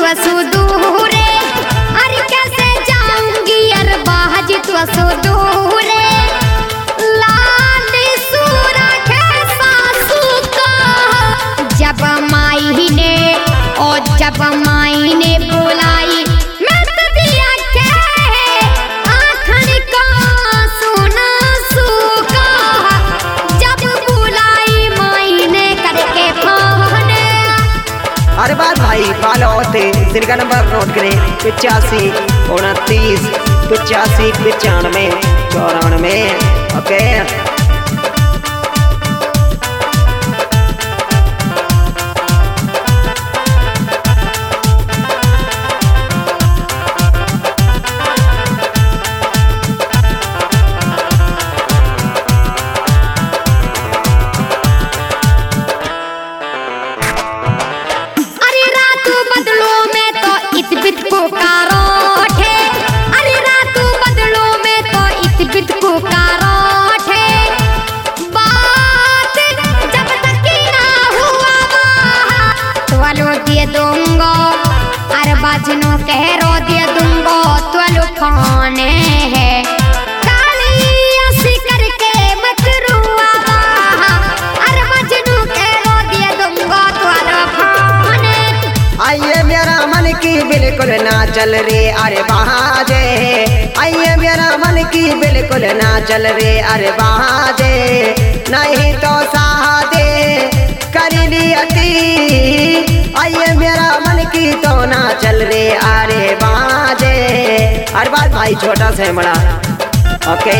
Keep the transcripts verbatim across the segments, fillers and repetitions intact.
असु दूरे, अरे कैसे जाऊंगी अरे बाजी तू असु दूरे। लाल सूरा के सासू का जब माई ने और जब माई ने बुलाई मैं तो दिया के आखन का सुना सूखा। जब बुलाई माई ने करके फोन। हर बार भाई फॉलो होते सिर नंबर नोट करें पिचासी उनतीस पिचासी पचानवे चौरानवे। ओके दूंगो अरे बाजनो कह रो दिया दूंगो तो खाने है काली ऐसी करके मत रुआ। अरे बाजनो कह रो दिया दूंगो तो खाने। आइए मेरा मन की बिल्कुल ना चल रे अरे बाजे। आइए मेरा मन की बिल्कुल ना चल रे अरे बाजे। नहीं तो सादे कर लियती। आइए मेरा मन की तो ना चल रे अरे बाजे। हर बात भाई छोटा से बड़ा। ओके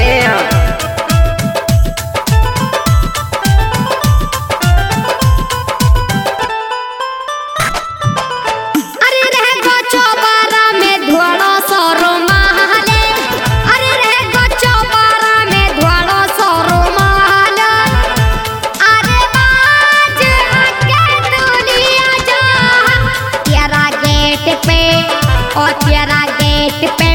अरे रह गो चौबारा में धोड़ो सोरो महले। अरे रह गो चौबारा में धोड़ो सोरो महले। अरे बाज के दुनिया जा तेरा गेट पे और तेरा गेट पे